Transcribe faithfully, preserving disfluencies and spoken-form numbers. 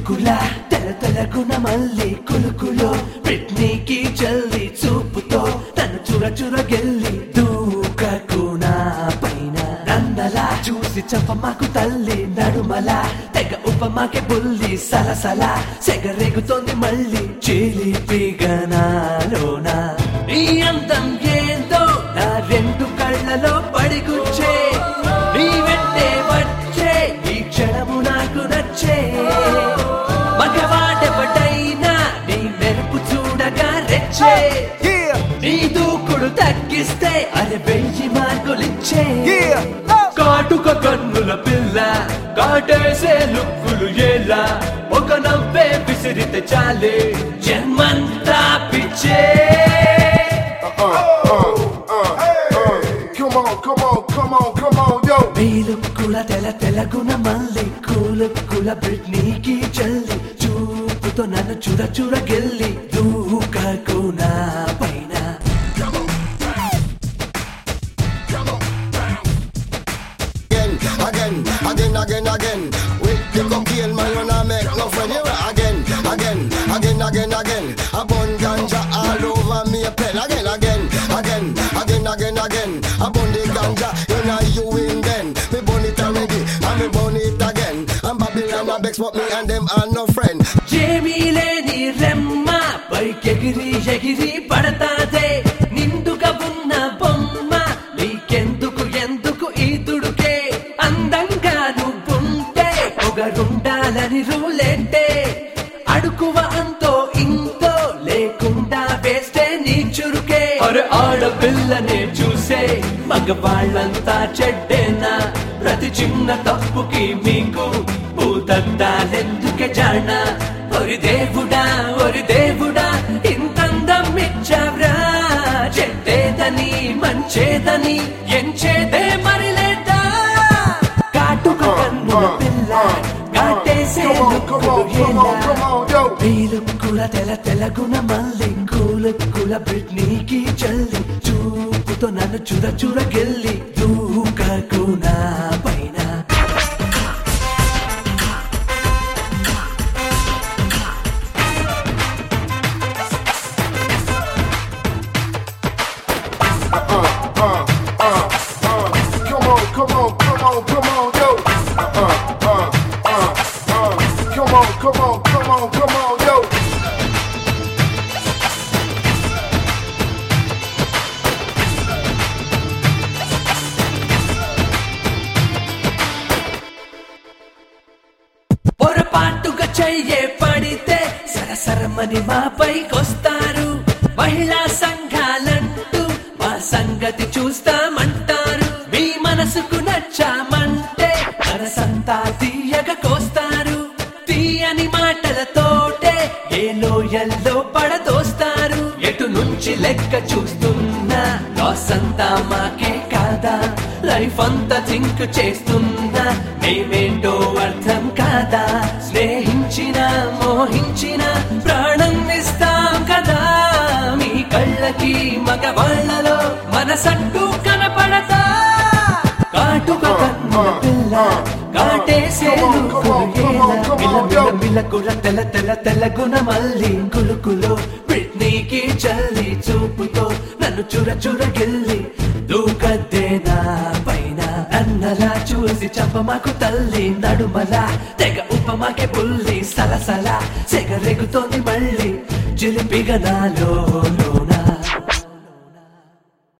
కులుకుల తెల తెలగున మళ్ళీ కులుకులో బ్రిట్నీకి జల్లి చూపుతో తను చుర చుర గెల్లి దూకకునా పైన నన్నలా చూసి చంపమాకు తల్లి నడుమల తెగ ఉపమాకే బుల్లి సలసల సెగరేగుతోంది మళ్ళీ చిలిపిగనాలోన ఈ అందం ఏందో నా రెండు కళ్ళలో పడిగుచ్చే నీ వెంటే వచ్చే ఈ క్షణము నాకు నచ్చే మగవాడెవడైనా నీ మెరుపు చూడగా రెచ్చే నీ దూకుడు తగ్గిస్తే అరే వెయ్యి మార్కులిచ్చే కాటుక కన్నుల పిల్ల కాటేసే లుక్కులు ఎలా ఒక నవ్వే విసిరితే చాలే జన్మంతా పిచ్చే వీలుక్కుల తెల తెలగున మళ్ళీ కూలుక్కుల బ్రిట్నీకి చల్లి చూపుతో నన్ను చూడ చూడ గెల్లి దూకకునా పైన Again, again, again, again. With the cocaine, man, you not make no friend. You again, again, again, again, again. A bun ganja all over me a pen. Again, again, again, again, again, again. A bun the ganja, you know you win then. Me bun it already, and me bun it again. And Babylon a bex, but me and them are no friend. Jamie Lenny Remma, పైకెగిరి ఎగిరి పడతాదే నిండుగా ఉన్న బొమ్మ నీకెందుకు ఎందుకు ఈ దుడుకే అందంగా నువ్వుంటే పొగరుండాలని రూలేంటే అడుకువ అంతో ఇంతో లేకుండా వేస్తే నీ చురుకే అరే ఆడపిల్లనే చూసే మగవాళ్ళంతా చెడ్డేనా ప్రతి చిన్న తప్పుకి మీకు భూతద్దాలెందుకే జానా ఒరి దేవుడా ఒరి దేవుడా ఇంతందం ఇచ్చావ్రా చెడ్డేదని మంచేదని ఎంచేదే మరిలేదా కాటుక కన్నుల పిల్ల కాటేసే వీలుక్కుల తెల తెలగున మళ్ళీ కూలుక్కుల బ్రిట్నీకి చల్లి చూపుతో నన్ను చుర చుర గెల్లి దూకకునా పైన Come on, come on, come on, yo. Uh, uh, uh, uh. Come on, come on, come on, come on, yo. పొరపాటుగా చెయ్యే పడితే సరసరమని మాపైకొస్తారు మహిళా సంఘాలంటూ మా సంగతి చూస్తామంటారు మీ మనసుకు నచ్చామంటే మనసంతా తీయగా కోస్తారు తీయని మాటలతోటే ఏ లోయల్లో పడదోస్తారు ఎటు నుంచి లెక్క చూస్తున్నా లాస్ అంతా మాకే కాదా లైఫ్ అంతా థింక్ చేస్తున్నా మేమేంటో అర్థం కాదా స్నేహించిన మోహించిన ప్రాణం ఇస్తాం కదా మీ కళ్ళకి మగవాళ్లలో మనసంటూ కనపడతా కాటుక కన్నుల పిల్ల కాటేసే మిలకుల తెల తెల తెలగున మళ్ళీ కులుకులో బ్రిట్నీకి చల్లి చూపుతో నన్ను చుర చుర గెల్లి దూకద్దేనా పైన నన్నలా చూసి చంపమాకు తల్లి నడుమల తెగ ఉపమాకే బుల్లి సలసల సెగరేగుతోంది మళ్ళీ చిలిపిగనాలో